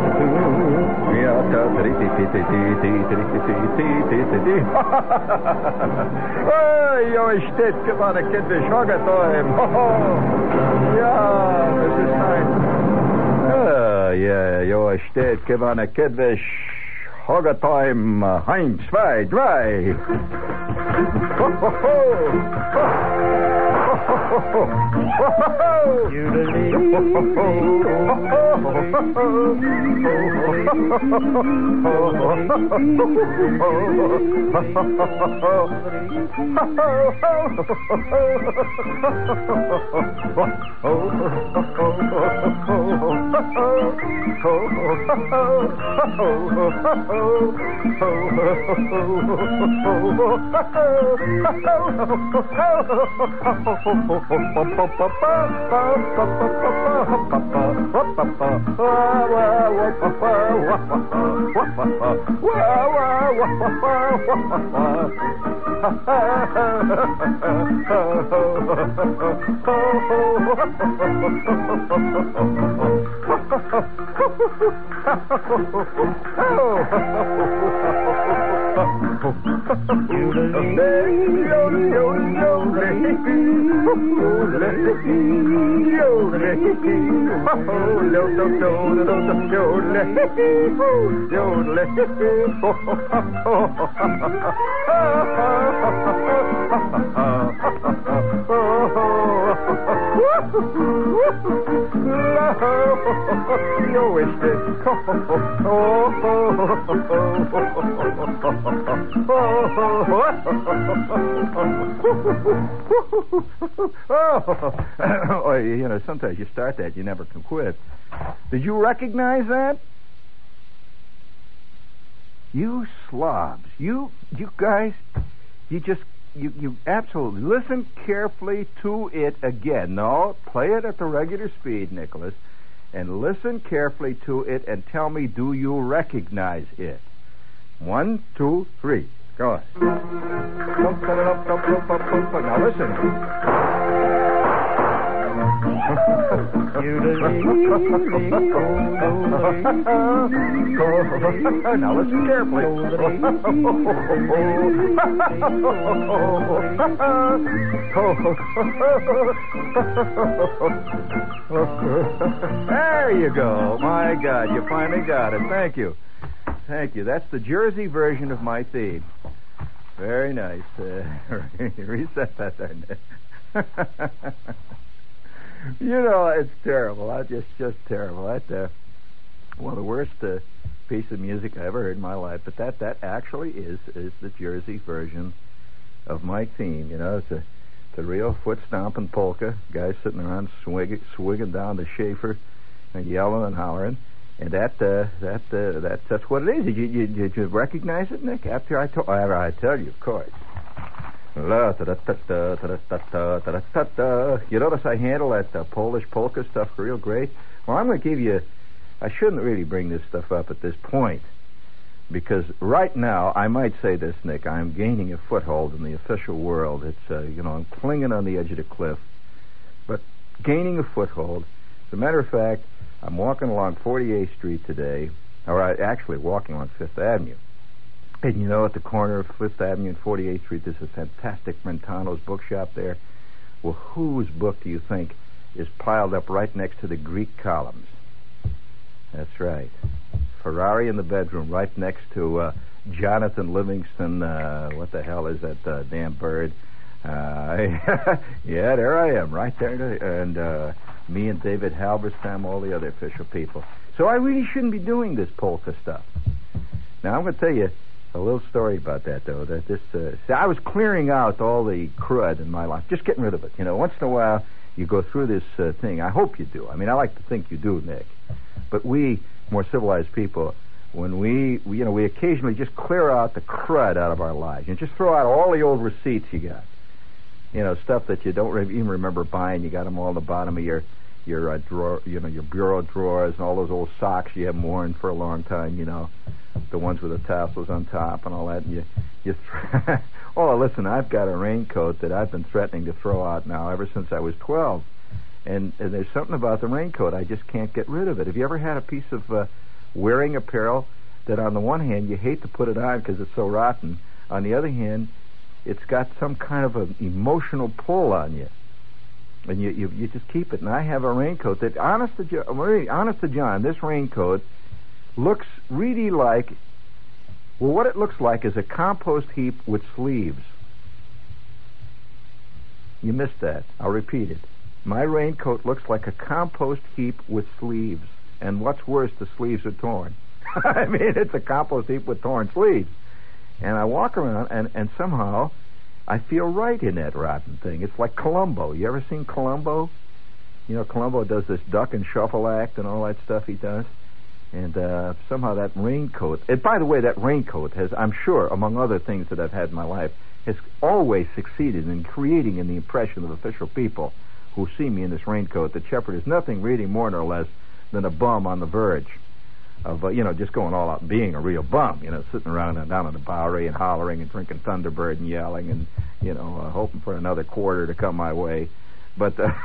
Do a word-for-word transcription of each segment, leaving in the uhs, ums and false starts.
Oi, jo, steht gewann, kind wie Schoggertime. Ja, das ist ein... Ah, ja, jo, steht gewann, kind wie Schoggertime. Eins, zwei, drei. Ho, ho, ho. You Oh, you know, sometimes you start that, you never can quit. Did you recognize that? You slobs. You, you guys, you just, you, you absolutely, listen carefully to it again. No, play it at the regular speed, Nicholas, and listen carefully to it and tell me, do you recognize it? One, two, three. Go on. Now listen. Now listen carefully. There you go. My God, you finally got it. Thank you. Thank you. That's the Jersey version of my theme. Very nice. Uh, reset that there, Nick. You know, it's terrible. I just, just terrible. That's uh, one of the worst uh, piece of music I ever heard in my life. But that, that actually is is the Jersey version of my theme. You know, it's a, it's a real foot stomping polka. Guys sitting around swigging, swigging down the Schaefer and yelling and hollering. And that, uh, that, uh, that, that's what it is. Did you, you, did you recognize it, Nick? After I told, after I tell you, of course. You notice I handle that uh, Polish polka stuff real great? Well, I'm going to give you... I shouldn't really bring this stuff up at this point, because right now, I might say this, Nick, I'm gaining a foothold in the official world. It's, uh, you know, I'm clinging on the edge of the cliff, but gaining a foothold. As a matter of fact, I'm walking along forty-eighth Street today, or I actually walking on Fifth Avenue. And you know, at the corner of Fifth Avenue and forty-eighth Street, there's a fantastic Brentano's bookshop there. Well, whose book do you think is piled up right next to the Greek columns? That's right. Ferrari in the bedroom, right next to uh, Jonathan Livingston. Uh, what the hell is that uh, damn bird? Uh, yeah, there I am, right there. And uh, me and David Halberstam, all the other official people. So I really shouldn't be doing this polka stuff. Now, I'm going to tell you a little story about that, though. That this, uh, see, I was clearing out all the crud in my life, just getting rid of it. You know, once in a while, you go through this uh, thing. I hope you do. I mean, I like to think you do, Nick. But we, more civilized people, when we, we, you know, we occasionally just clear out the crud out of our lives. You just throw out all the old receipts you got. You know, stuff that you don't re- even remember buying. You got them all at the bottom of your your uh, drawer, you know, your bureau drawers, and all those old socks you haven't worn for a long time. You know, the ones with the tassels on top and all that. And you, you. Th- oh, listen, I've got a raincoat that I've been threatening to throw out now ever since I was twelve, and, and there's something about the raincoat I just can't get rid of it. Have you ever had a piece of uh, wearing apparel that on the one hand you hate to put it on because it's so rotten. On the other hand, it's got some kind of an emotional pull on you. And you, you you just keep it. And I have a raincoat that, honest to, jo- honest to John, this raincoat looks really like, well, what it looks like is a compost heap with sleeves. You missed that. I'll repeat it. My raincoat looks like a compost heap with sleeves. And what's worse, the sleeves are torn. I mean, it's a compost heap with torn sleeves. And I walk around, and, and somehow I feel right in that rotten thing. It's like Columbo. You ever seen Columbo? You know, Columbo does this duck and shuffle act and all that stuff he does. And uh, somehow that raincoat... And by the way, that raincoat has, I'm sure, among other things that I've had in my life, has always succeeded in creating in the impression of official people who see me in this raincoat that Shepherd is nothing really more nor less than a bum on the verge of, uh, you know, just going all out and being a real bum, you know, sitting around and down on the Bowery and hollering and drinking Thunderbird and yelling and, you know, uh, hoping for another quarter to come my way. But uh,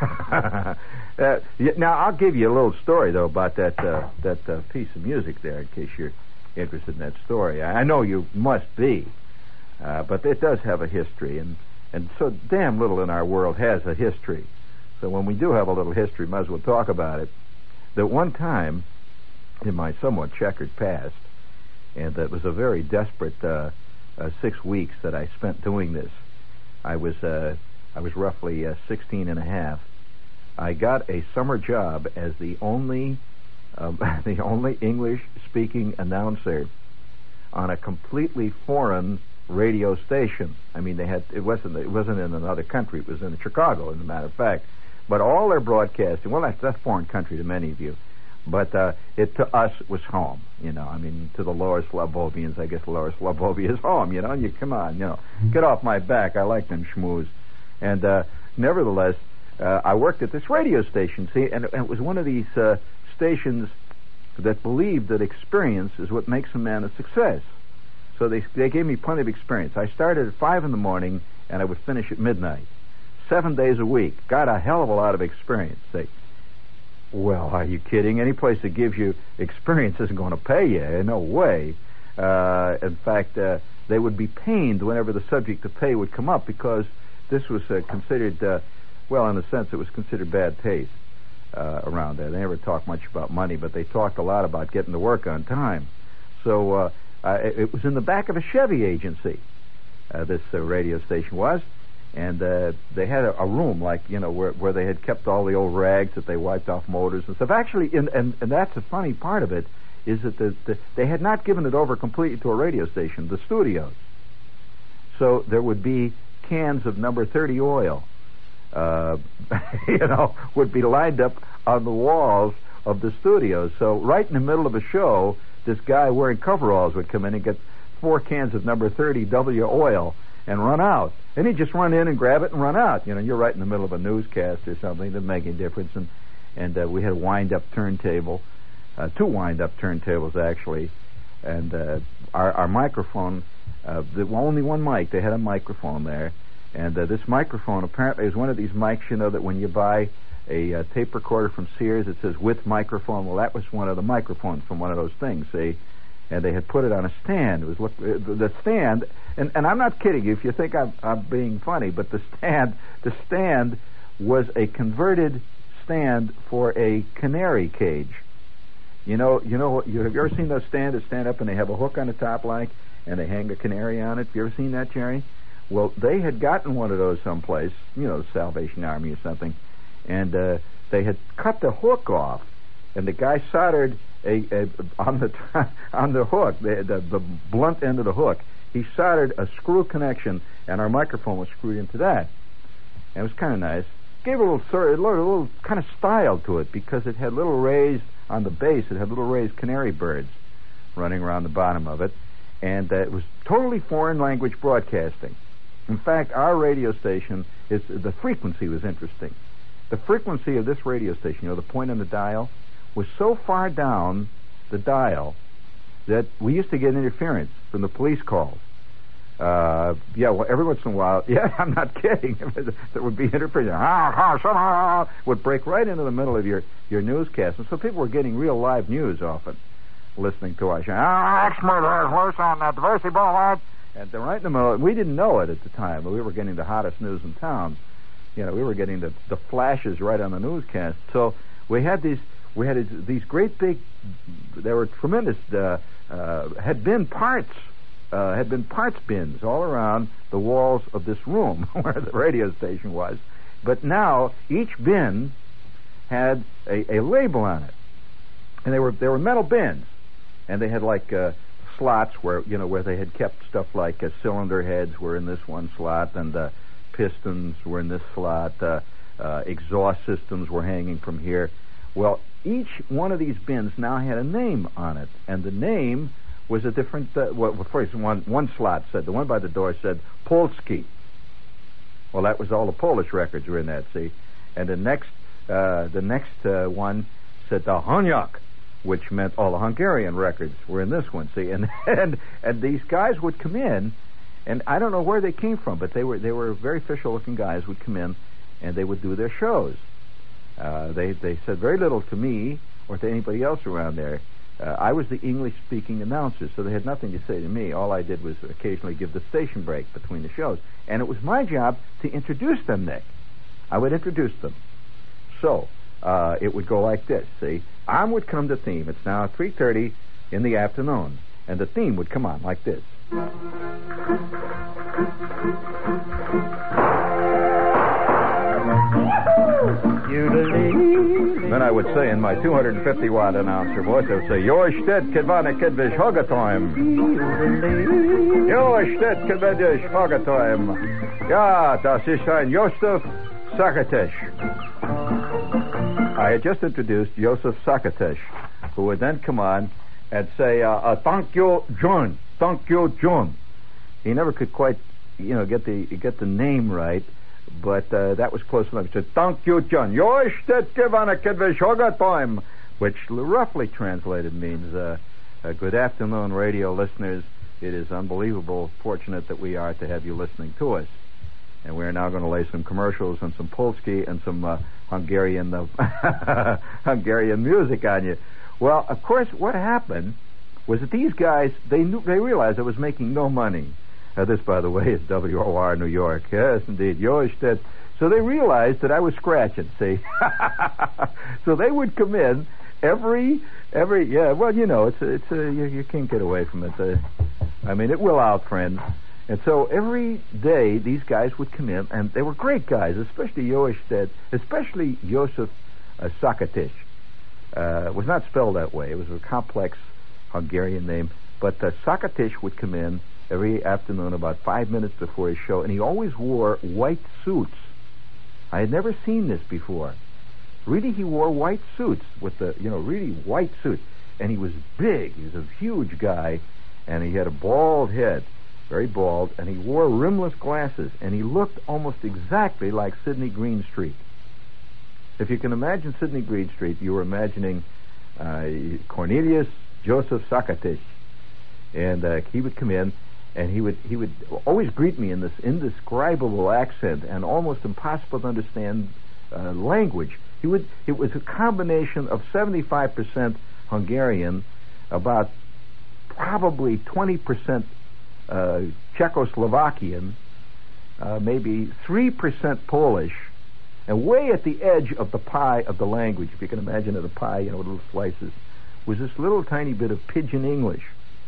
uh, now I'll give you a little story, though, about that uh, that uh, piece of music there, in case you're interested in that story. I know you must be, uh, but it does have a history, and, and so damn little in our world has a history. So when we do have a little history, might as well talk about it. That one time, in my somewhat checkered past, and that was a very desperate uh, uh, six weeks that I spent doing this. I was uh, I was roughly uh, sixteen and a half. I got a summer job as the only um, the only English-speaking announcer on a completely foreign radio station. I mean, they had it wasn't it wasn't in another country. It was in Chicago, as a matter of fact. But all their broadcasting, well, that's, that's foreign country to many of you. But uh, it to us was home, you know. I mean, to the Lower Slavovians, I guess Lower Slavovia is home, you know. And you come on, you know, get off my back. I like them schmooze. And uh, nevertheless, uh, I worked at this radio station. See, and, and it was one of these uh, stations that believed that experience is what makes a man a success. So they they gave me plenty of experience. I started at five in the morning, and I would finish at midnight, seven days a week. Got a hell of a lot of experience. They, well, are you kidding? Any place that gives you experience isn't going to pay you. No way. Uh, in fact, uh, they would be pained whenever the subject to pay would come up because this was uh, considered, uh, well, in a sense, it was considered bad taste uh, around there. They never talked much about money, but they talked a lot about getting to work on time. So uh, uh, it was in the back of a Chevy agency, uh, this uh, radio station was. And uh, they had a, a room, like, you know, where where they had kept all the old rags that they wiped off motors and stuff. Actually, in, and, and that's the funny part of it, is that the, the, they had not given it over completely to a radio station, the studios. So there would be cans of number thirty oil, uh, you know, would be lined up on the walls of the studios. So right in the middle of a show, this guy wearing coveralls would come in and get four cans of number thirty W oil and run out. And he'd just run in and grab it and run out. You know, you're right in the middle of a newscast or something. It didn't make any difference. And, and uh, we had a wind-up turntable, uh, two wind-up turntables, actually. And uh, our, our microphone, uh, the, well, only one mic. They had a microphone there. And uh, this microphone apparently is one of these mics, you know, that when you buy a uh, tape recorder from Sears, it says with microphone. Well, that was one of the microphones from one of those things, see? And they had put it on a stand. It was look, the stand, and, and I'm not kidding you if you think I'm, I'm being funny, but the stand, the stand was a converted stand for a canary cage. You know, you know, you have you ever seen those stands that stand up and they have a hook on the top, like, and they hang a canary on it? Have you ever seen that, Jerry? Well, they had gotten one of those someplace, you know, the Salvation Army or something, and uh, they had cut the hook off, and the guy soldered A, a, on the on the hook, the, the the blunt end of the hook, he soldered a screw connection, and our microphone was screwed into that. And it was kind of nice. Gave a little, a little, a little kind of style to it because it had little raised on the base. It had little raised canary birds running around the bottom of it, and uh, it was totally foreign language broadcasting. In fact, our radio station is the frequency was interesting. The frequency of this radio station, you know, the point on the dial, was so far down the dial that we used to get interference from the police calls. Uh, yeah, well, every once in a while, yeah, I'm not kidding, there would be interference. Ah, ah, would break right into the middle of your, your newscast. And so people were getting real live news often. listening to our show. Ah, Exmouth, worse on that Diversity Boulevard. And then right in the middle, we didn't know it at the time, but we were getting the hottest news in town. You know, we were getting the, the flashes right on the newscast. So we had these, we had these great big, there were tremendous, uh, uh, had been parts, uh, had been parts bins all around the walls of this room where the radio station was. But now each bin had a, a label on it, and they were they were metal bins, and they had like uh, slots where you know where they had kept stuff like uh, cylinder heads were in this one slot, and uh, pistons were in this slot. Uh, uh, exhaust systems were hanging from here. Well, each one of these bins now had a name on it, and the name was a different. Uh, well, first one one slot said the one by the door said Polski. Well, that was all the Polish records were in that, see. And the next uh, the next uh, one said the Honyok, which meant all the Hungarian records were in this one, see. And and and these guys would come in, and I don't know where they came from, but they were they were very official-looking guys would come in, and they would do their shows. Uh, they they said very little to me or to anybody else around there. Uh, I was the English-speaking announcer, so they had nothing to say to me. All I did was occasionally give the station break between the shows. And it was my job to introduce them, Nick. I would introduce them. So, uh, it would go like this, see? On would come the theme. It's now three thirty in the afternoon. And the theme would come on like this. Then I would say in my two hundred fifty watt announcer voice, I would say, Jorstedt Kedvana Kedvish Hogatoim. Jorstedt Kedvish Hogatoim. Ja, das ist ein Josef Sakatesh. I had just introduced Joseph Sakatesh, who would then come on and say, uh, uh, thank you, John. Thank you, John. He never could quite, you know, get the get the name right. But uh, that was close enough. He said, thank you, John. Which roughly translated means, uh, uh, good afternoon, radio listeners. It is unbelievable, fortunate that we are to have you listening to us. And we're now going to lay some commercials and some Polski and some uh, Hungarian uh, Hungarian music on you. Well, of course, what happened was that these guys, they knew, they realized I was making no money. Uh, this, by the way, is W O R New York. Yes, indeed. Jorstedt. So they realized that I was scratching, see? So they would come in every, every, yeah, well, you know, it's, it's, uh, you, you can't get away from it. Uh, I mean, it will out, friend. And so every day these guys would come in, and they were great guys, especially Jorstedt, especially Josef uh, Sakatesh. Uh, it was not spelled that way. It was a complex Hungarian name. But uh, Sakatesh would come in every afternoon about five minutes before his show, and he always wore white suits. I had never seen this before. Really, he wore white suits with the, you know, really white suits. And he was big. He was a huge guy, and he had a bald head, very bald, and he wore rimless glasses, and he looked almost exactly like Sidney Greenstreet. If you can imagine Sidney Greenstreet, you were imagining uh, Cornelius Joseph Sakatesh. And uh, he would come in, and he would he would always greet me in this indescribable accent and almost impossible to understand uh, language. He would it was a combination of seventy-five percent Hungarian, about probably twenty percent uh, Czechoslovakian, uh, maybe three percent Polish, and way at the edge of the pie of the language, if you can imagine it, a pie, you know, with little slices, was this little tiny bit of pidgin English.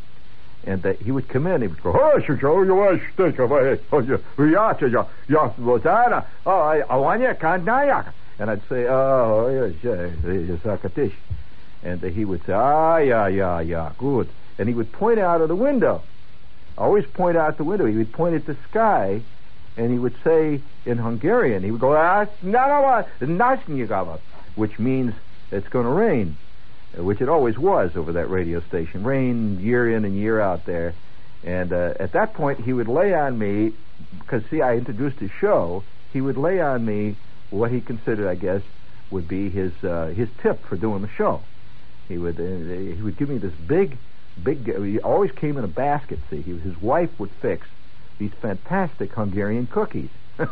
And uh, he would come in, he would go, oh, Joe, you want to stick away, oh, yeah, yeah, yeah, Lozana, oh, I want you, can't I? And I'd say, oh, yes, yes, Sakatish. And uh, he would say, ah, yeah, yeah, yeah, good. And he would point out of the window, always point out the window. He would point at the sky, and he would say in Hungarian, he would go, ah, no, no, which means it's going to rain. Which it always was over that radio station. Rain year in and year out there. And uh, at that point, he would lay on me, because, see, I introduced his show, he would lay on me what he considered, I guess, would be his uh, his tip for doing the show. He would uh, he would give me this big, big, he always came in a basket, see. He, his wife would fix these fantastic Hungarian cookies.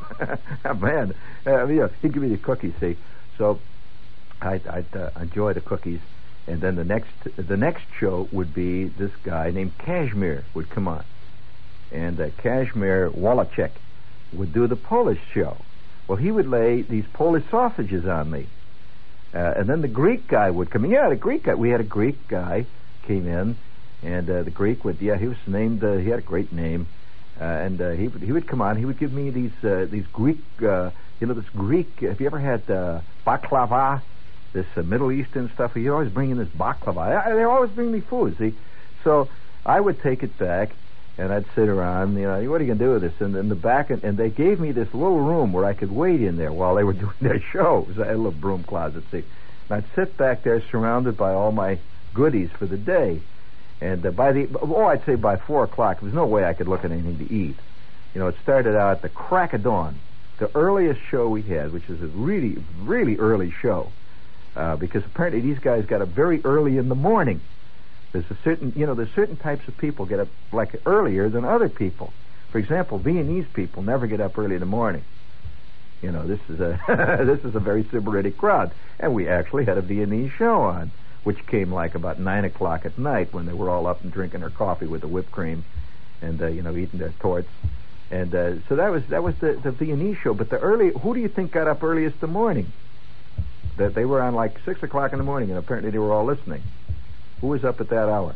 Man, uh, you know, he'd give me the cookies, see. So I'd, I'd uh, enjoy the cookies. And then the next the next show would be this guy named Kazimir would come on. And uh, Kazimir Wallachek would do the Polish show. Well, he would lay these Polish sausages on me. Uh, and then the Greek guy would come in. Yeah, the Greek guy. We had a Greek guy came in, and uh, the Greek would, yeah, he was named, uh, he had a great name. Uh, and uh, he would he would come on. He would give me these uh, these Greek, uh, you know, this Greek. Have you ever had uh, baklava? This uh, Middle Eastern stuff. He'd always bring in this baklava. I, they always bring me food. See, so I would take it back, and I'd sit around. You know, what are you gonna do with this? And in the back, and, and they gave me this little room where I could wait in there while they were doing their shows. I had a little broom closet. See, and I'd sit back there surrounded by all my goodies for the day. And uh, by the, oh, I'd say by four o'clock, there was no way I could look at anything to eat. You know, it started out at the crack of dawn. The earliest show we had, which is a really, really early show, uh, because apparently these guys got up very early in the morning. There's a certain, you know, there's certain types of people get up like earlier than other people. For example, Viennese people never get up early in the morning. You know, this is a this is a very Sybaritic crowd, and we actually had a Viennese show on, which came like about nine o'clock at night when they were all up and drinking their coffee with the whipped cream, and uh, you know, eating their torts. And uh, so that was that was the, the Viennese show. But the early, who do you think got up earliest in the morning? That they were on like six o'clock in the morning, and apparently they were all listening. Who was up at that hour?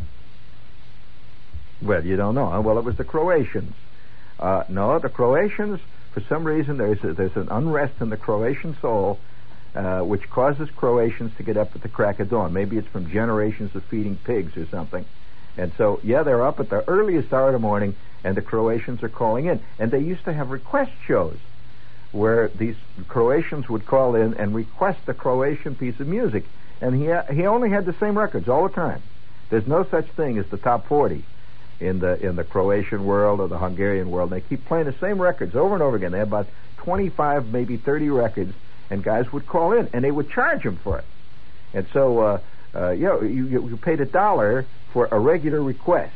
Well, you don't know. Huh? Well, it was the Croatians. Uh, no, the Croatians. For some reason, there's a, there's an unrest in the Croatian soul, uh, which causes Croatians to get up at the crack of dawn. Maybe it's from generations of feeding pigs or something. And so, yeah, they're up at the earliest hour of the morning, and the Croatians are calling in. And they used to have request shows where these Croatians would call in and request a Croatian piece of music. And he ha- he only had the same records all the time. There's no such thing as the top forty in the in the Croatian world or the Hungarian world. They keep playing the same records over and over again. They have about twenty-five, maybe thirty records, and guys would call in, and they would charge them for it. And so, uh, uh, you know, you, you paid a dollar for a regular request.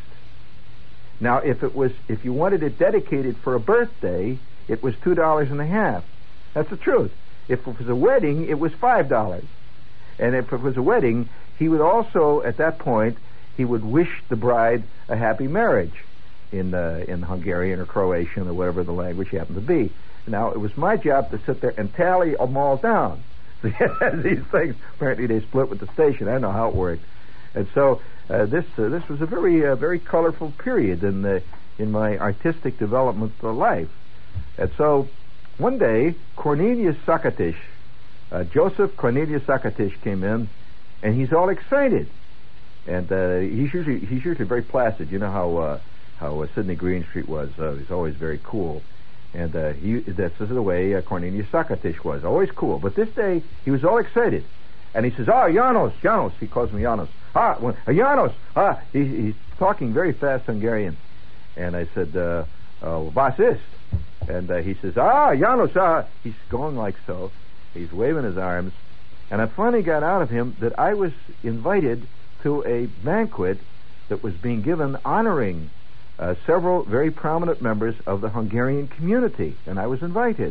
Now, if it was, if you wanted it dedicated for a birthday, it was two dollars and a half. That's the truth. If it was a wedding, it was five dollars. And if it was a wedding, he would also, at that point, he would wish the bride a happy marriage in uh, in Hungarian or Croatian or whatever the language happened to be. Now, it was my job to sit there and tally them all down. These things, apparently they split with the station. I don't know how it worked. And so uh, this uh, this was a very uh, very colorful period in the in my artistic development of life. And so one day, Cornelius Sakatish, uh, Joseph Cornelius Sakatish came in, and he's all excited. And uh, he's usually he's usually very placid. You know how uh, how uh, Sidney Greenstreet was. Uh, he's always very cool. And uh, he that's the way uh, Cornelius Sakatish was, always cool. But this day, he was all excited. And he says, ah, Janos, Janos. He calls me Janos. Ah, well, uh, Janos. Ah, he, he's talking very fast Hungarian. And I said, uh, uh, was ist? And uh, he says, ah, Janos, ah. He's going like so. He's waving his arms. And I finally got out of him that I was invited to a banquet that was being given honoring uh, several very prominent members of the Hungarian community. And I was invited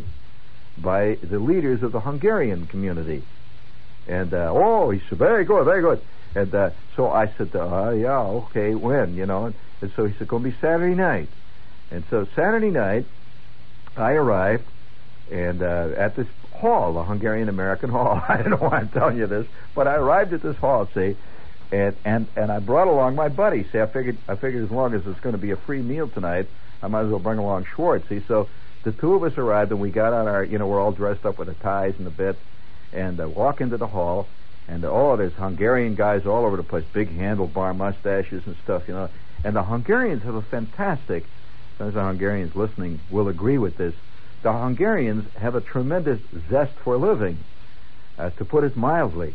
by the leaders of the Hungarian community. And, uh, oh, he said, very good, very good. And uh, so I said, uh, yeah, okay, when, you know. And, and so he said, going to be Saturday night. And so Saturday night, I arrived and uh, at this hall, the Hungarian American Hall. I don't know why I'm telling you this, but I arrived at this hall, see, and and, and I brought along my buddy. See, I figured, I figured as long as it's going to be a free meal tonight, I might as well bring along Schwartz. See, so the two of us arrived, and we got on our, you know, we're all dressed up with the ties and the bits, and uh, walk into the hall, and uh, oh, there's Hungarian guys all over the place, big handlebar mustaches and stuff, you know. And the Hungarians have a fantastic, those Hungarians listening will agree with this, the Hungarians have a tremendous zest for living, uh, to put it mildly.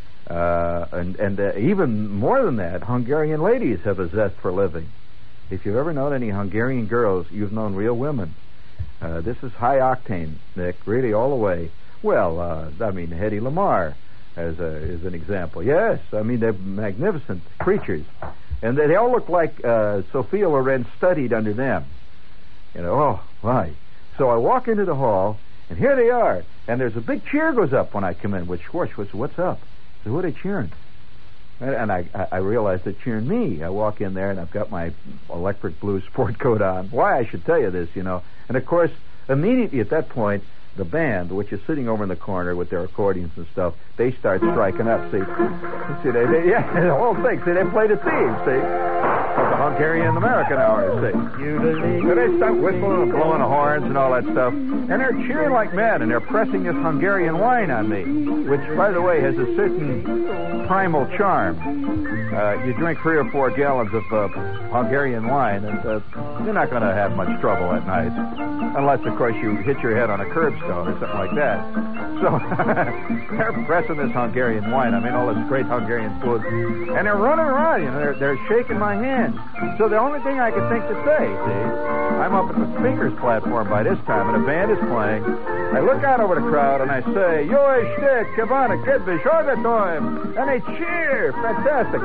Uh, and and uh, even more than that, Hungarian ladies have a zest for living. If you've ever known any Hungarian girls, you've known real women. Uh, this is high octane, Nick, really all the way. Well, uh, I mean, Hedy Lamarr as, a, as an example. Yes, I mean, they're magnificent creatures. And they, they all look like uh, Sophia Loren studied under them. You know, oh, my. So I walk into the hall, and here they are. And there's a big cheer goes up when I come in with Schwartz. What's, what's up? So who are they cheering? And, and I, I realized they're cheering me. I walk in there, and I've got my electric blue sport coat on. Why, I should tell you this, you know. And, of course, immediately at that point, the band, which is sitting over in the corner with their accordions and stuff, they start striking up, see. See, they, they yeah, the whole thing. See, they played a theme, see. Of the Hungarian-American hour, see. So they start whistling and blowing the horns and all that stuff. And they're cheering like mad, and they're pressing this Hungarian wine on me, which, by the way, has a certain primal charm. Uh, you drink three or four gallons of uh, Hungarian wine, and uh, you're not going to have much trouble at night. Unless, of course, you hit your head on a curbstone or something like that. So they're pressing this Hungarian wine. I mean, all this great Hungarian food. And they're running around, you know, they're, they're shaking my hand. So the only thing I could think to say, see, I'm up at the speakers platform by this time, and a band is playing. I look out over the crowd, and I say, Joi Shtit, Kavana, Kidbish, Orgatoim. And they cheer. Fantastic.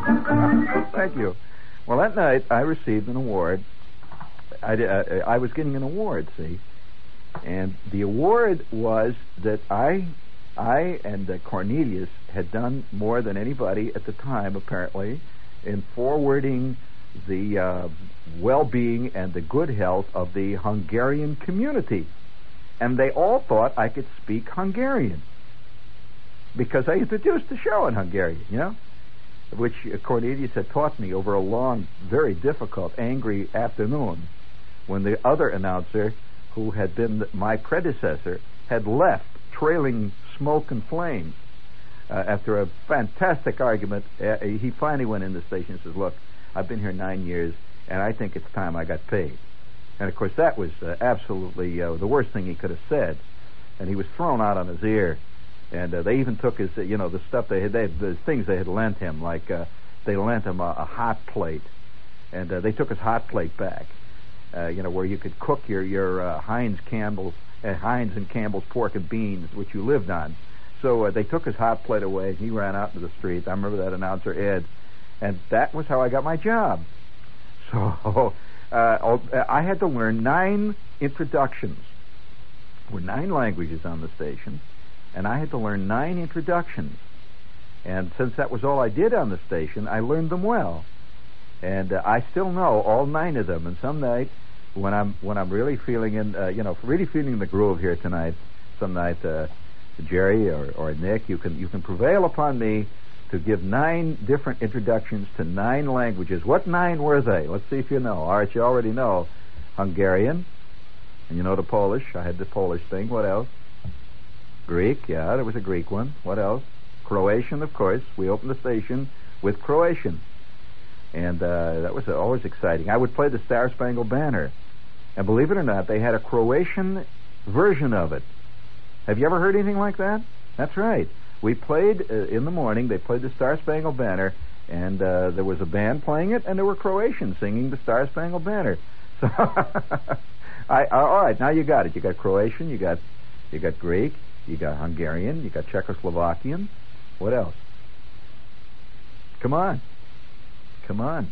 Thank you. Well, that night, I received an award. I, uh, I was getting an award, see, and the award was that I, I and uh, Cornelius had done more than anybody at the time, apparently, in forwarding the uh, well-being and the good health of the Hungarian community, and they all thought I could speak Hungarian because I introduced the show in Hungarian, you know, which uh, Cornelius had taught me over a long, very difficult, angry afternoon, when the other announcer, who had been my predecessor, had left, trailing smoke and flames. Uh, after a fantastic argument, uh, he finally went in the station and says, look, I've been here nine years, and I think it's time I got paid. And, of course, that was uh, absolutely uh, the worst thing he could have said. And he was thrown out on his ear. And uh, they even took his, uh, you know, the stuff they had, they had, the things they had lent him, like uh, they lent him a, a hot plate. And uh, they took his hot plate back. Uh, you know, where you could cook your your uh, Heinz Campbell's uh, Heinz and Campbell's pork and beans, which you lived on. So uh, they took his hot plate away, and he ran out into the street. I remember that announcer, Ed, and that was how I got my job. So uh, I had to learn nine introductions. There were nine languages on the station, and I had to learn nine introductions. And since that was all I did on the station, I learned them well. And uh, I still know all nine of them. And some night, when I'm when I'm really feeling in, uh, you know, really feeling the groove here tonight, some night, uh, Jerry or, or Nick, you can you can prevail upon me to give nine different introductions to nine languages. What nine were they? Let's see if you know. All right, you already know Hungarian, and you know the Polish. I had the Polish thing. What else? Greek. Yeah, there was a Greek one. What else? Croatian, of course. We opened the station with Croatian. And uh, that was always exciting. I would play the Star Spangled Banner. And believe it or not, they had a Croatian version of it. Have you ever heard anything like that? That's right. We played uh, in the morning, they played the Star Spangled Banner, and uh, there was a band playing it, and there were Croatians singing the Star Spangled Banner. So, I, uh, all right, now you got it. You got Croatian, you got you got Greek, you got Hungarian, you got Czechoslovakian. What else? Come on. Come on.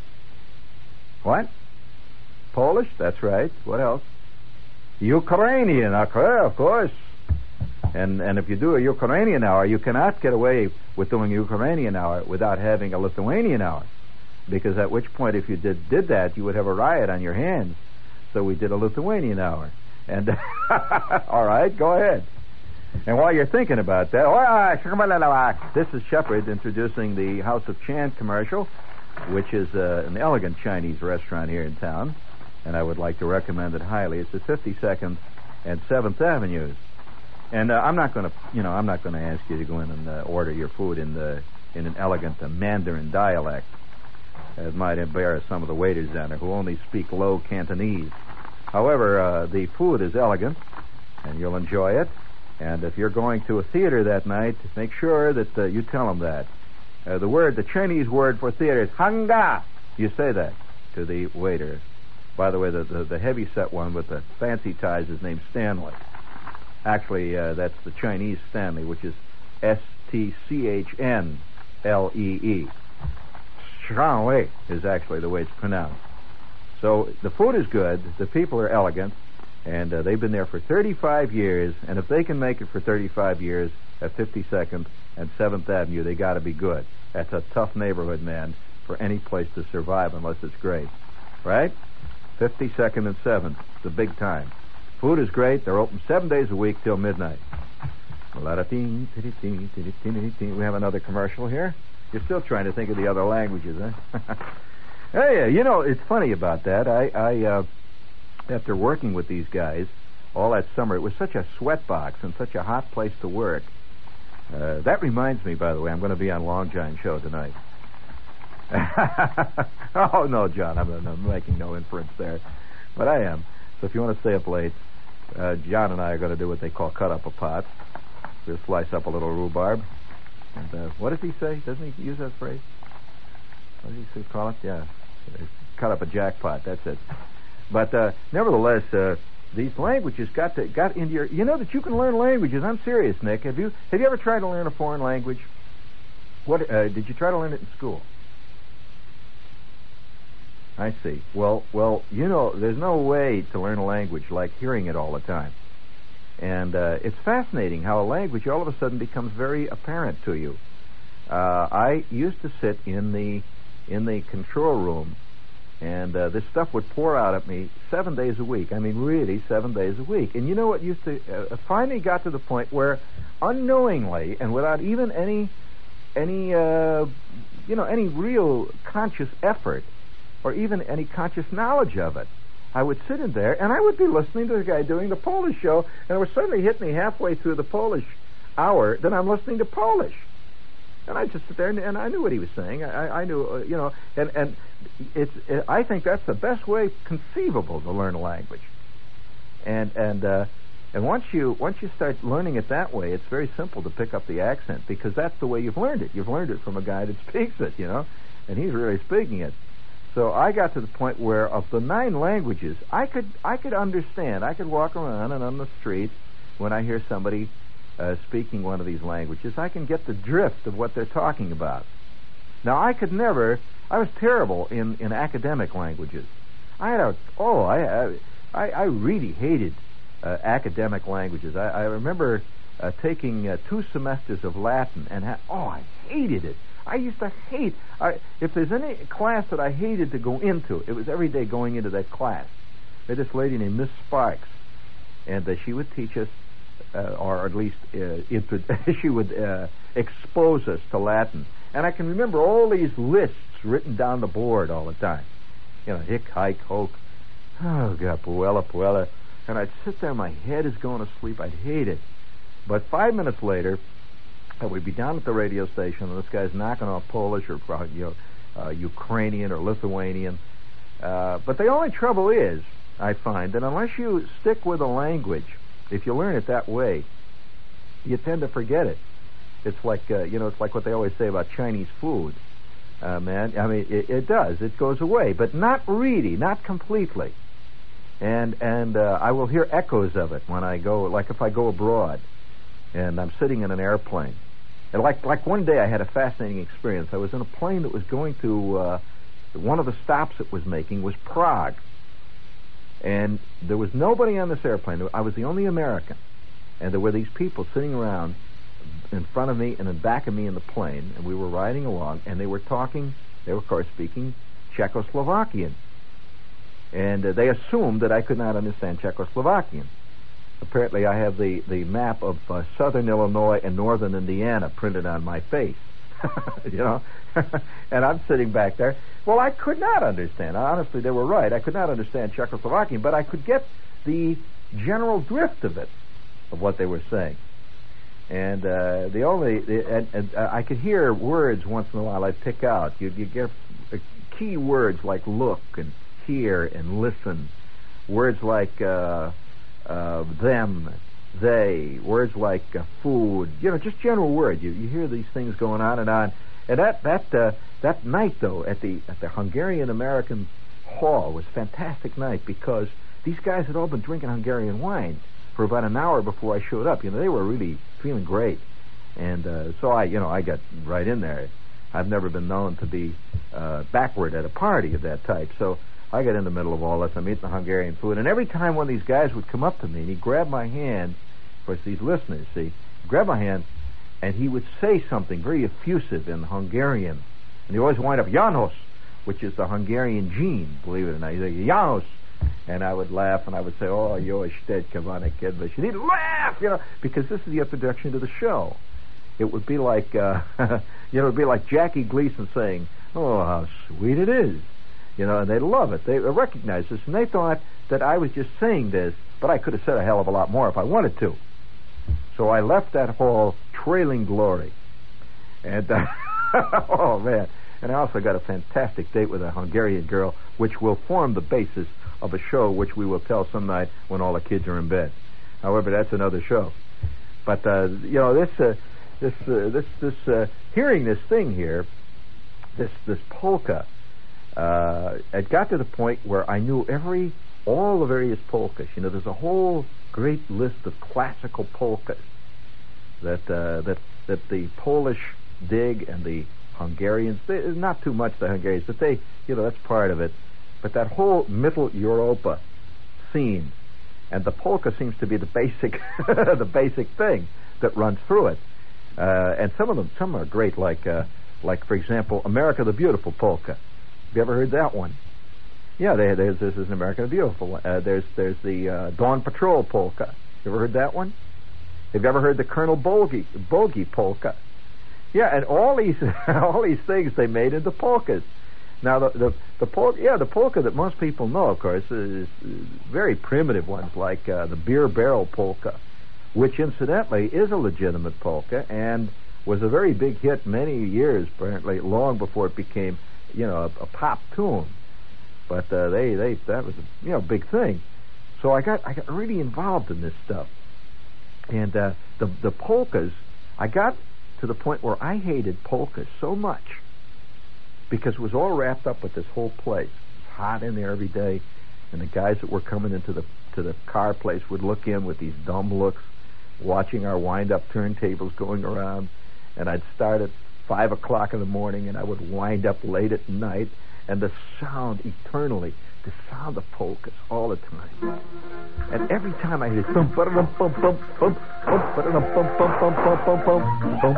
What? Polish? That's right. What else? Ukrainian, okay, of course. And and if you do a Ukrainian hour, you cannot get away with doing a Ukrainian hour without having a Lithuanian hour. Because at which point, if you did, did that, you would have a riot on your hands. So we did a Lithuanian hour. And, all right, go ahead. And while you're thinking about that, this is Shepard introducing the House of Chant commercial, which is uh, an elegant Chinese restaurant here in town, and I would like to recommend it highly. It's at fifty-second and seventh Avenues. And uh, I'm not going to, you know, I'm not going to ask you to go in and uh, order your food in the in an elegant uh, Mandarin dialect. It might embarrass some of the waiters down there who only speak low Cantonese. However, uh, the food is elegant, and you'll enjoy it. And if you're going to a theater that night, make sure that uh, you tell them that. Uh, the word, the Chinese word for theater is hanga. You say that to the waiter. By the way, the, the, the heavy-set one with the fancy ties is named Stanley. Actually, uh, that's the Chinese Stanley, which is S T C H N L E E. Stanley is actually the way it's pronounced. So the food is good, the people are elegant, and uh, they've been there for thirty-five years, and if they can make it for thirty-five years at fifty-second and seventh Avenue, they got to be good. That's a tough neighborhood, man, for any place to survive unless it's great. Right? fifty-second and seventh. It's a big time. Food is great. They're open seven days a week till midnight. We have another commercial here. You're still trying to think of the other languages, huh? Hey, uh, you know, it's funny about that. I, I uh, after working with these guys all that summer, it was such a sweatbox and such a hot place to work. Uh, that reminds me, by the way, I'm going to be on Long John Show tonight. Oh, no, John, I'm, I'm making no inference there. But I am. So if you want to stay up late, uh, John and I are going to do what they call cut up a pot. We'll slice up a little rhubarb. And uh, what does he say? Doesn't he use that phrase? What does he call it? Yeah. Cut up a jackpot. That's it. But uh, nevertheless, uh, these languages got to, got into your... You know that you can learn languages. I'm serious, Nick. Have you have you ever tried to learn a foreign language? What uh, did you try to learn it in school? I see. Well, well, you know, there's no way to learn a language like hearing it all the time. And uh, it's fascinating how a language all of a sudden becomes very apparent to you. Uh, I used to sit in the in the control room, and uh, this stuff would pour out at me seven days a week. I mean, really, seven days a week. And you know what used to... Uh, finally got to the point where, unknowingly, and without even any, any uh, you know, any real conscious effort, or even any conscious knowledge of it, I would sit in there, and I would be listening to the guy doing the Polish show, and it would suddenly hit me halfway through the Polish hour that I'm listening to Polish. And I just sit there, and, and I knew what he was saying. I, I knew, uh, you know, and, and it's. It, I think that's the best way conceivable to learn a language. And and uh, and once you once you start learning it that way, it's very simple to pick up the accent, because that's the way you've learned it. You've learned it from a guy that speaks it, you know, and he's really speaking it. So I got to the point where, of the nine languages, I could I could understand. I could walk around and on the street when I hear somebody uh, speaking one of these languages, I can get the drift of what they're talking about. Now, I could never. I was terrible in, in academic languages. I had a oh I I, I really hated uh, academic languages. I, I remember uh, taking uh, two semesters of Latin, and ha- oh I hated it. I used to hate, I, if there's any class that I hated to go into, it was every day going into that class. There's this lady named Miss Sparks, and uh, she would teach us, uh, or at least uh, it, she would uh, expose us to Latin. And I can remember all these lists written down the board all the time. You know, hic, hike, hoc, oh, God, puella, puella. And I'd sit there, my head is going to sleep, I'd hate it. But five minutes later, Uh, we'd be down at the radio station, and this guy's knocking off Polish or uh, you know, uh, Ukrainian or Lithuanian. Uh, but the only trouble is, I find, that unless you stick with a language, if you learn it that way, you tend to forget it. It's like uh, you know, it's like what they always say about Chinese food, uh, man. I mean, it, it does. It goes away, but not really, not completely. And and uh, I will hear echoes of it when I go, like if I go abroad, and I'm sitting in an airplane. And like like one day I had a fascinating experience. I was in a plane that was going to, uh, one of the stops it was making was Prague. And there was nobody on this airplane. I was the only American. And there were these people sitting around in front of me and in back of me in the plane, and we were riding along, and they were talking, they were, of course, speaking Czechoslovakian. And uh, they assumed that I could not understand Czechoslovakian. Apparently, I have the, the map of uh, southern Illinois and northern Indiana printed on my face, you know, and I'm sitting back there. Well, I could not understand. Honestly, they were right. I could not understand Czechoslovakian, but I could get the general drift of it, of what they were saying. And uh, the only, the, and, and uh, I could hear words once in a while I'd pick out. You you get uh, key words like look and hear and listen. Words like uh, uh, them, they. Words like uh, food. You know, just general words. You you hear these things going on and on. And that that uh, that night though at the at the Hungarian American Hall was a fantastic night, because these guys had all been drinking Hungarian wine for about an hour before I showed up. You know, they were really feeling great. And uh, so I, you know, I got right in there. I've never been known to be uh, backward at a party of that type. So I got in the middle of all this. I'm eating the Hungarian food. And every time one of these guys would come up to me and he'd grab my hand, of course, these listeners, see, grab my hand, and he would say something very effusive in Hungarian, and he always wind up Janos, which is the Hungarian gene, believe it or not. He'd say Janos, and I would laugh, and I would say, "Oh, yo, shted, come on, kid," and he'd laugh, you know, because this is the introduction to the show. It would be like, uh, you know, it would be like Jackie Gleason saying, "Oh, how sweet it is," you know, and they love it. They recognize this, and they thought that I was just saying this, but I could have said a hell of a lot more if I wanted to. So I left that hall trailing glory, and uh, oh man, and I also got a fantastic date with a Hungarian girl, which will form the basis of a show which we will tell some night when all the kids are in bed. However, that's another show. But uh, you know, this. Uh, This, uh, this, this, uh, hearing this thing here, this, this polka, uh, it got to the point where I knew every, all the various polkas. You know, there's a whole great list of classical polkas that, uh, that, that the Polish dig and the Hungarians. They, not too much the Hungarians, but they, you know, that's part of it. But that whole Middle Europa scene, and the polka seems to be the basic, the basic thing that runs through it. Uh, and some of them, some are great, like, uh, like for example, America the Beautiful polka. Have you ever heard that one? Yeah, they, there's this is America the Beautiful. Uh, there's there's the uh, Dawn Patrol polka. You ever heard that one? Have you ever heard the Colonel Bogey Bogey polka? Yeah, and all these all these things they made into polkas. Now the the the polka, yeah, the polka that most people know, of course, is, is very primitive ones like uh, the Beer Barrel polka, which incidentally is a legitimate polka and was a very big hit many years, apparently long before it became, you know, a, a pop tune. But uh, they, they, that was a, you know, big thing. So I got, I got really involved in this stuff, and uh, the the polkas. I got to the point where I hated polkas so much because it was all wrapped up with this whole place. It was hot in there every day, and the guys that were coming into the to the car place would look in with these dumb looks, watching our wind-up turntables going around, and I'd start at five o'clock in the morning, and I would wind up late at night, and the sound eternally, the sound of polkas all the time. And every time I hear it, bum ba dum bum bum bum bum ba dum bum bum bum bum bum bum bum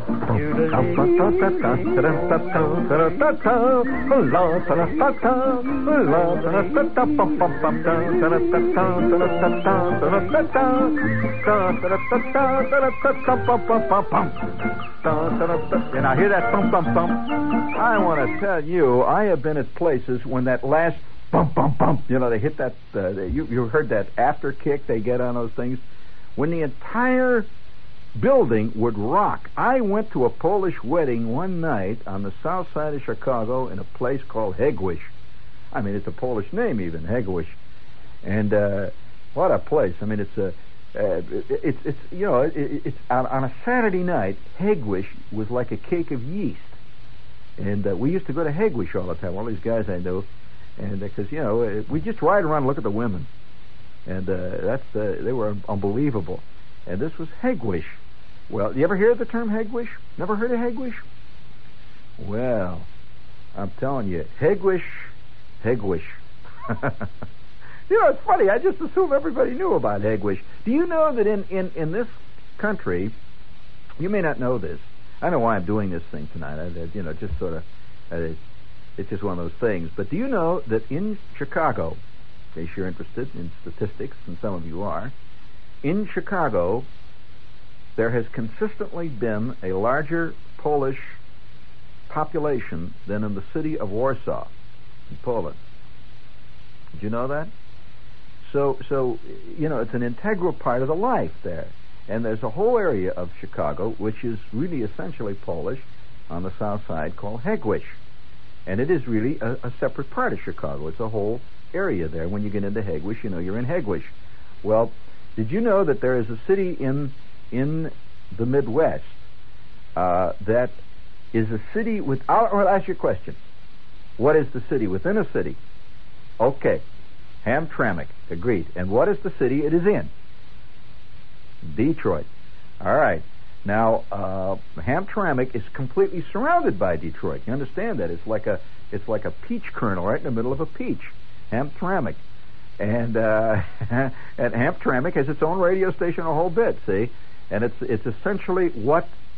and I hear that bum bum bum. I want to tell you, I have been at places when that last bump, bump, bump. You know, they hit that, uh, they, you, you heard that after kick they get on those things? When the entire building would rock. I went to a Polish wedding one night on the south side of Chicago in a place called Hegwish. I mean, it's a Polish name even, Hegwish. And uh, what a place. I mean, it's a, uh, it, it's, it's, you know, it, it's on, on a Saturday night, Hegwish was like a cake of yeast. And uh, we used to go to Hegwish all the time, all these guys I knew. And because, uh, you know, we just ride around and look at the women. And uh, that's uh, they were unbelievable. And this was Hegwish. Well, you ever hear the term Hegwish? Never heard of Hegwish? Well, I'm telling you, Hegwish, Hegwish. You know, it's funny. I just assume everybody knew about Hegwish. Do you know that in, in, in this country, you may not know this. I know why I'm doing this thing tonight. I, you know, just sort of... Uh, It's just one of those things. But do you know that in Chicago, in case you're interested in statistics, and some of you are, in Chicago, there has consistently been a larger Polish population than in the city of Warsaw, in Poland. Did you know that? So, so you know, it's an integral part of the life there. And there's a whole area of Chicago, which is really essentially Polish, on the south side, called Hegwish. And it is really a, a separate part of Chicago. It's a whole area there. When you get into Hegwish, you know you're in Hegwish. Well, did you know that there is a city in in the Midwest uh, that is a city with... I'll, I'll ask you a question. What is the city within a city? Okay. Hamtramck. Agreed. And what is the city it is in? Detroit. All right. Now, uh, Hamtramck is completely surrounded by Detroit. You understand that? It's like a it's like a peach kernel right in the middle of a peach. Hamtramck. And uh, and Hamtramck has its own radio station a whole bit, see? And it's it's essentially what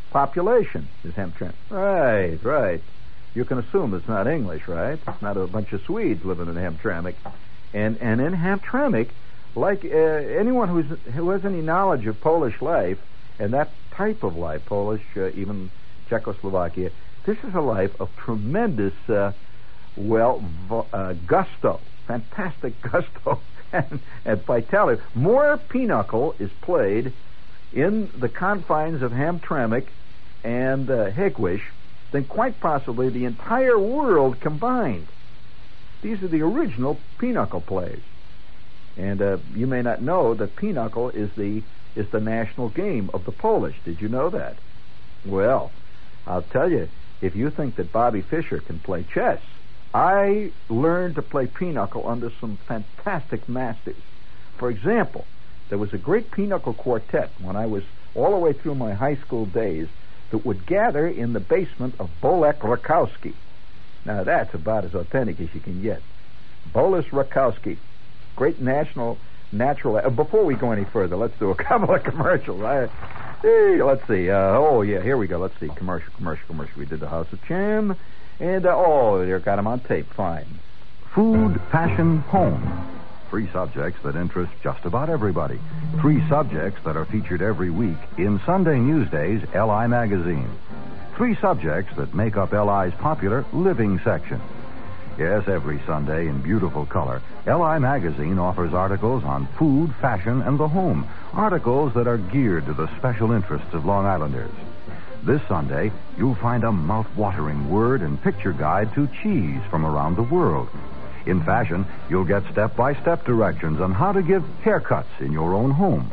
population is Hamtramck. Right, right. You can assume it's not English, right? It's not a bunch of Swedes living in Hamtramck. And and in Hamtramck, like uh, anyone who's who has any knowledge of Polish life, and that type of life, Polish, uh, even Czechoslovakia, this is a life of tremendous, uh, well, uh, gusto, fantastic gusto and, and vitality. More pinochle is played in the confines of Hamtramck and uh, Hegewisch than quite possibly the entire world combined. These are the original pinochle plays. And uh, you may not know that pinochle is the is the national game of the Polish. Did you know that? Well, I'll tell you, if you think that Bobby Fischer can play chess, I learned to play pinochle under some fantastic masters. For example, there was a great pinochle quartet when I was all the way through my high school days that would gather in the basement of Bolek Rakowski. Now, that's about as authentic as you can get. Boris Rakowski, great national natural... Uh, before we go any further, let's do a couple of commercials. I, hey, let's see. Uh, oh, yeah, here we go. Let's see. Commercial, commercial, commercial. We did the House of Cham. And, uh, oh, they got them on tape. Fine. Food, fashion, home. Three subjects that interest just about everybody. Three subjects that are featured every week in Sunday Newsday's L I Magazine. Three subjects that make up L I's popular living section. Yes, every Sunday in beautiful color, L I Magazine offers articles on food, fashion, and the home. Articles that are geared to the special interests of Long Islanders. This Sunday, you'll find a mouth-watering word and picture guide to cheese from around the world. In fashion, you'll get step-by-step directions on how to give haircuts in your own home.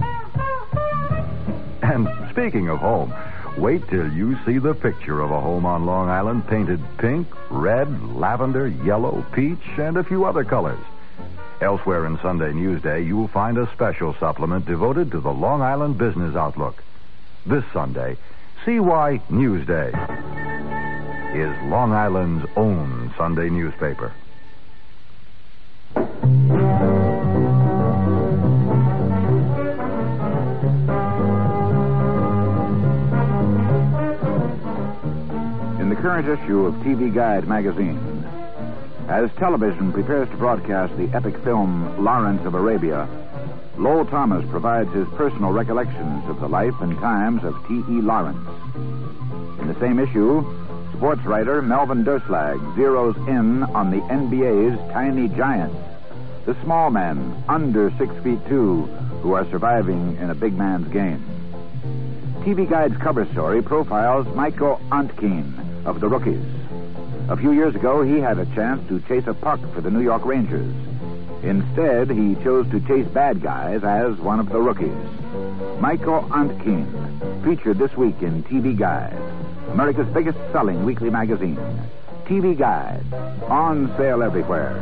And speaking of home, wait till you see the picture of a home on Long Island painted pink, red, lavender, yellow, peach, and a few other colors. Elsewhere in Sunday Newsday, you'll find a special supplement devoted to the Long Island business outlook. This Sunday, see why Newsday is Long Island's own Sunday newspaper. In the current issue of T V Guide magazine, as television prepares to broadcast the epic film Lawrence of Arabia, Lowell Thomas provides his personal recollections of the life and times of T E Lawrence. In the same issue, sports writer Melvin Durslag zeroes in on the N B A's tiny giants, the small men under six feet two who are surviving in a big man's game. T V Guide's cover story profiles Michael Ontkean of the Rookies. A few years ago, he had a chance to chase a puck for the New York Rangers. Instead, he chose to chase bad guys as one of the Rookies. Michael Ontkean, featured this week in T V Guide, America's biggest selling weekly magazine. T V Guide, on sale everywhere.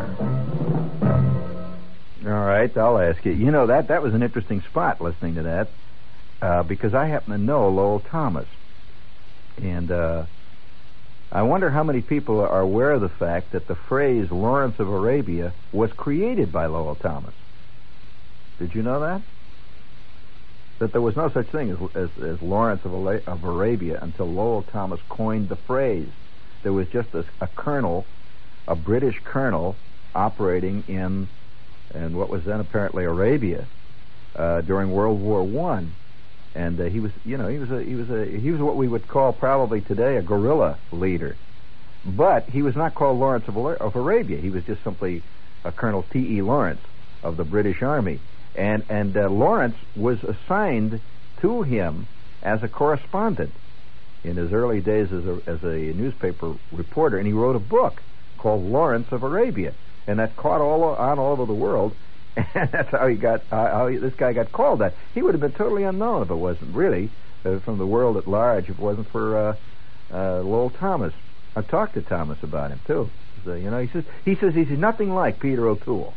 All right, I'll ask you. You know, that that was an interesting spot listening to that, uh, because I happen to know Lowell Thomas. And uh, I wonder how many people are aware of the fact that the phrase Lawrence of Arabia was created by Lowell Thomas. Did you know that? That there was no such thing as, as, as Lawrence of, of Arabia until Lowell Thomas coined the phrase. There was just a, a colonel, a British colonel, operating in, in what was then apparently Arabia uh, during World War One, and uh, he was, you know, he was a he was a he was what we would call probably today a guerrilla leader, but he was not called Lawrence of, of Arabia. He was just simply a Colonel T E Lawrence of the British Army. And and uh, Lawrence was assigned to him as a correspondent in his early days as a as a newspaper reporter, and he wrote a book called Lawrence of Arabia, and that caught all on all over the world, and that's how he got uh, how he, this guy got called that. He would have been totally unknown if it wasn't really uh, from the world at large if it wasn't for uh, uh, Lowell Thomas. I talked to Thomas about him too. So, you know, he says he says he's nothing like Peter O'Toole.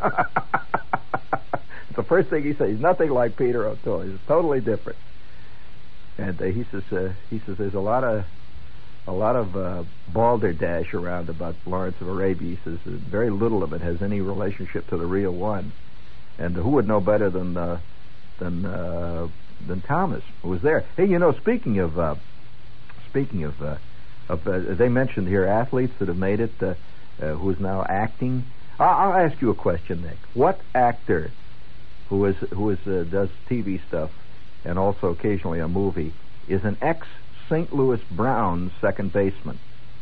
The first thing he says, he's nothing like Peter O'Toole. He's totally different. And uh, he says, uh, he says, there's a lot of, a lot of uh, balderdash around about Lawrence of Arabia. He says uh, very little of it has any relationship to the real one. And uh, who would know better than uh, than uh, than Thomas, who was there? Hey, you know, speaking of uh, speaking of, uh, of uh, they mentioned here athletes that have made it, uh, uh, who is now acting. I'll, I'll ask you a question, Nick. What actor who is who is uh, does T V stuff and also occasionally a movie is an ex-Saint Louis Browns second baseman?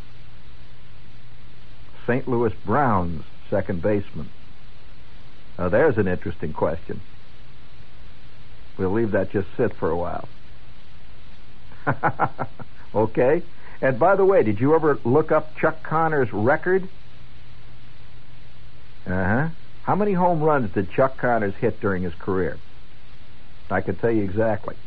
Saint Louis Browns second baseman. Now, there's an interesting question. We'll leave that just sit for a while. Okay? And by the way, did you ever look up Chuck Connor's record? Uh-huh. How many home runs did Chuck Connors hit during his career? I can tell you exactly.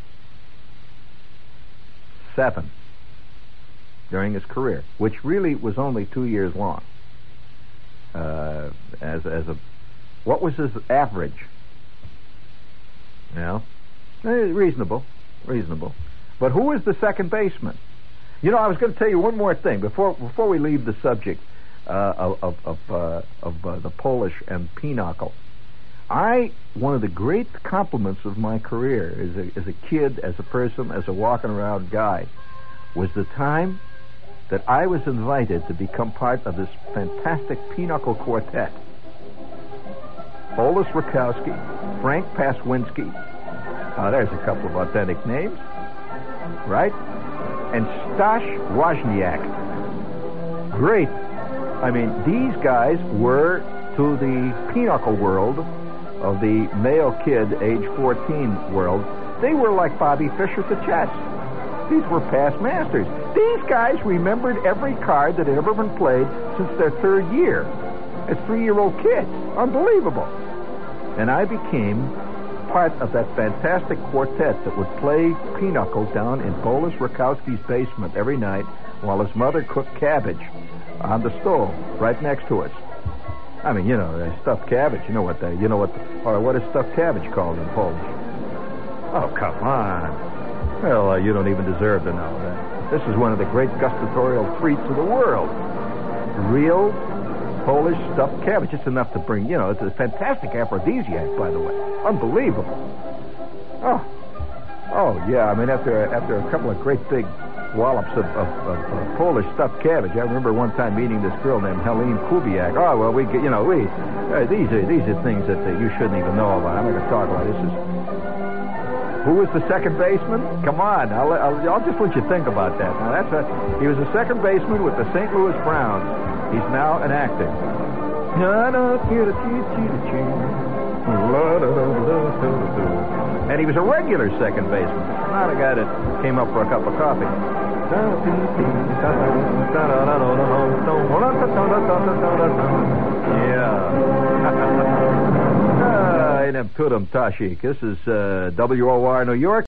Seven. During his career, which really was only two years long. Uh, as as a, what was his average? Yeah, eh, reasonable, reasonable. But who was the second baseman? You know, I was going to tell you one more thing before before we leave the subject uh, of of of, uh, of uh, the Polish and pinochle. I one of the great compliments of my career as a as a kid, as a person, as a walking around guy, was the time that I was invited to become part of this fantastic pinochle quartet. Polis Rakowski, Frank Paswinski. Uh, there's a couple of authentic names, right? And Stash Wozniak. Great. I mean, these guys were to the pinochle world of the male kid, age fourteen world. They were like Bobby Fischer to chess. These were past masters. These guys remembered every card that had ever been played since their third year as three-year-old kids. Unbelievable. And I became part of that fantastic quartet that would play pinochle down in Polis Rakowski's basement every night while his mother cooked cabbage on the stove right next to us. I mean, you know, uh, stuffed cabbage. You know what they, you know what, or what is stuffed cabbage called in Polish? Oh, come on. Well, uh, you don't even deserve to know that. This is one of the great gustatorial treats of the world. Real Polish stuffed cabbage. It's enough to bring, you know, it's a fantastic aphrodisiac, by the way. Unbelievable. Oh. Oh, yeah, I mean, after after a couple of great big wallops of, of, of, of Polish stuffed cabbage, I remember one time meeting this girl named Helene Kubiak. Oh, well, we, you know, we, uh, these are these are things that uh, you shouldn't even know about. I'm not going to talk about it. This is... Who was the second baseman? Come on, I'll, I'll, I'll just let you think about that. Now, that's a, he was a second baseman with the Saint Louis Browns. He's now an actor. And he was a regular second baseman, not a guy that came up for a cup of coffee. Yeah. Tudum Tashik. This is uh, W O R New York.